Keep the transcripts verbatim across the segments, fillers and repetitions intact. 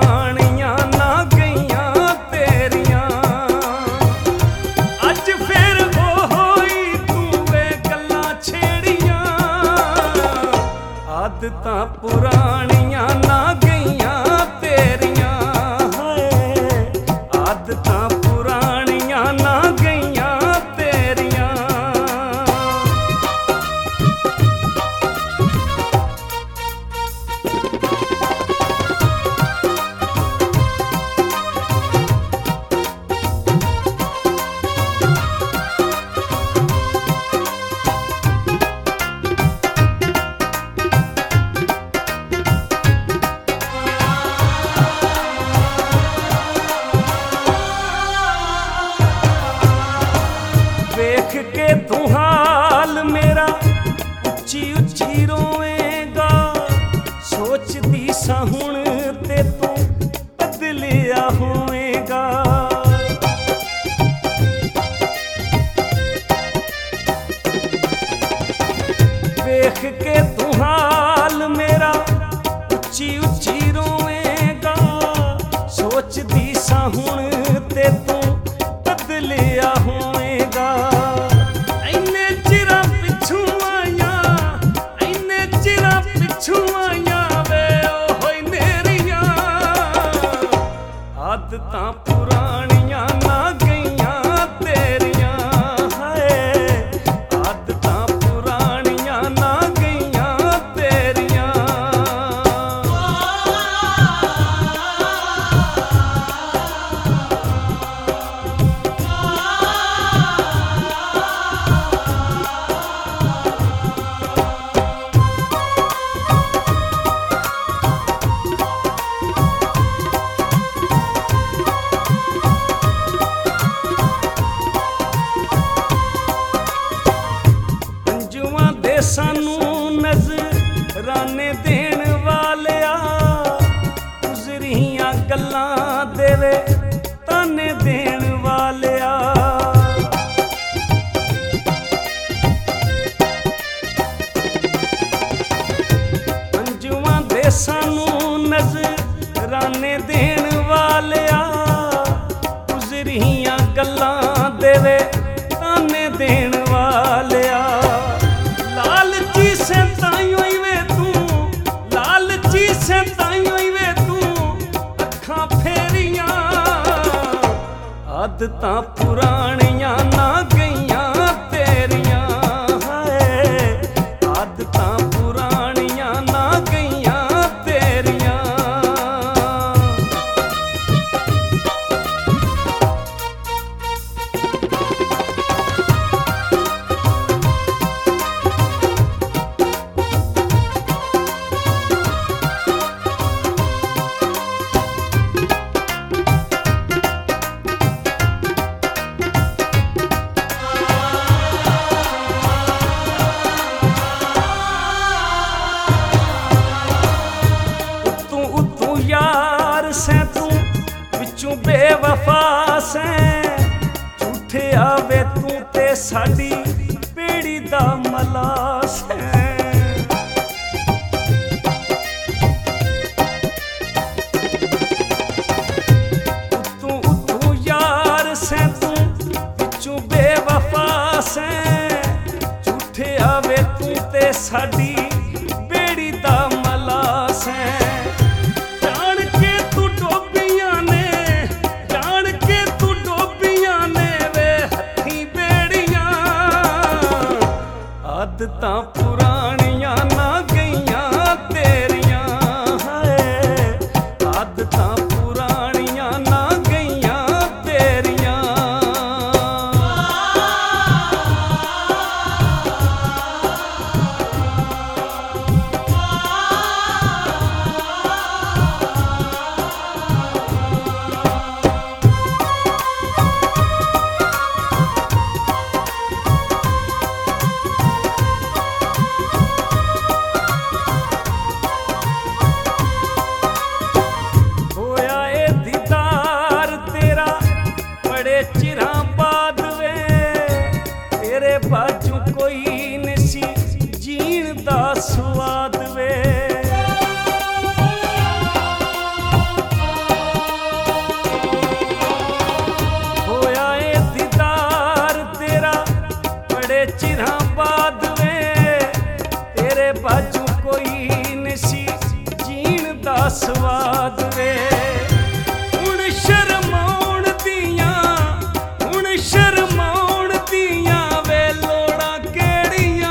पुरानियां ना गईयां तेरियां। अज फिर वो होई तू वे गल्लां छेड़ियां। आदतां पुरानियां ना गईयां तेरियां। आदतां पुरानियां ना गईयां तेरियां। देख के तू हाल मेरा उच्ची उच्ची रोएगा। सोचदी सा हुण ते तू बदलिया होएगा। देख के तू हाल मेरा उच्ची उच्ची रोएगा। सोचदी सा हुण ते तू बदलिया होएगा। इन्ने चिरा पिछू आया इन्ने चिरा पिछू आया वे ओहोई नेरियां। आदतां पुरानियां ना गईयां तेरियां। हाय आदतां पुरानियां ना गईयां तेरियां। सानू नजराने देण वालिया गुजरियां गल्लां देवे ताने देण वालिया। अंजुआं दे सानू नजराने देण वालिया गुजरियां गल्लां देवे ताने देण वालिया। लालची से ताईं वे तू लालची से ताईं वे तू अखां फेरियां। आदतां पुरानियां ना गईयां तेरियां। हाय आदतां पुरानियां ना गईयां तेरियां। यार से तू विचों बेवफा से झूठे आवे तू ते साडी बेड़ी दा मला से। तू तू यार से तू विचों बेवफा से झूठे आवे तू ते साडी बेड़ी दा मला से। आदतां पुरानियां ना गईयां तेरियां। हाय आदतां पुरानियां ना गईयां तेरियां। ਸਵਾਦ ਵੇ। ਹੁਣ ਸ਼ਰਮਾਉਣ ਦੀਆਂ ਹੁਣ ਸ਼ਰਮਾਉਣ ਦੀਆਂ ਵੇ ਲੋੜਾਂ ਕਿਹੜੀਆਂ।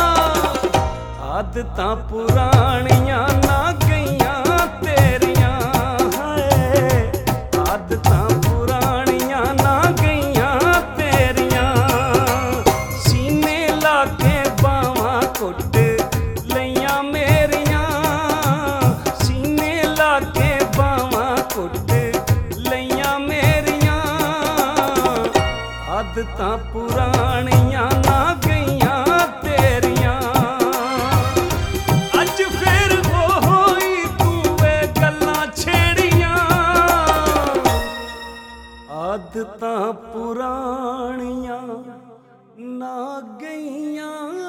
ਆਦਤਾਂ ਪੁਰਾਣੀਆਂ ਨਾ ਗਈਆਂ ਤੇਰੀਆਂ ਹਾਏ। ਆਦਤਾਂ ਪੁਰਾਣੀਆਂ ਨਾ ਗਈਆਂ ਤੇਰੀਆਂ। ਸੀਨੇ ਲਾ ਕੇ ਬਾਵਾਂ ਘੁੱਟ ਲਈਆਂ ਮੇਰੀਆਂ। ਸੀਨੇ ਲਾ ਕੇ ਬਾਵਾਂ ਘੁੱਟ ਲਈਆਂ ਮੇਰੀਆਂ। ਆਦਤਾਂ ਪੁਰਾਣੀਆਂ ਨਾ ਗਈਆਂ ਤੇਰੀਆਂ। ਅੱਜ ਫੇਰ ਹੋਈ ਤੂੰ ਵੇ ਗੱਲਾਂ ਛੇੜੀਆਂ। ਆਦਤਾਂ ਪੁਰਾਣੀਆਂ ਨਾ ਗਈਆਂ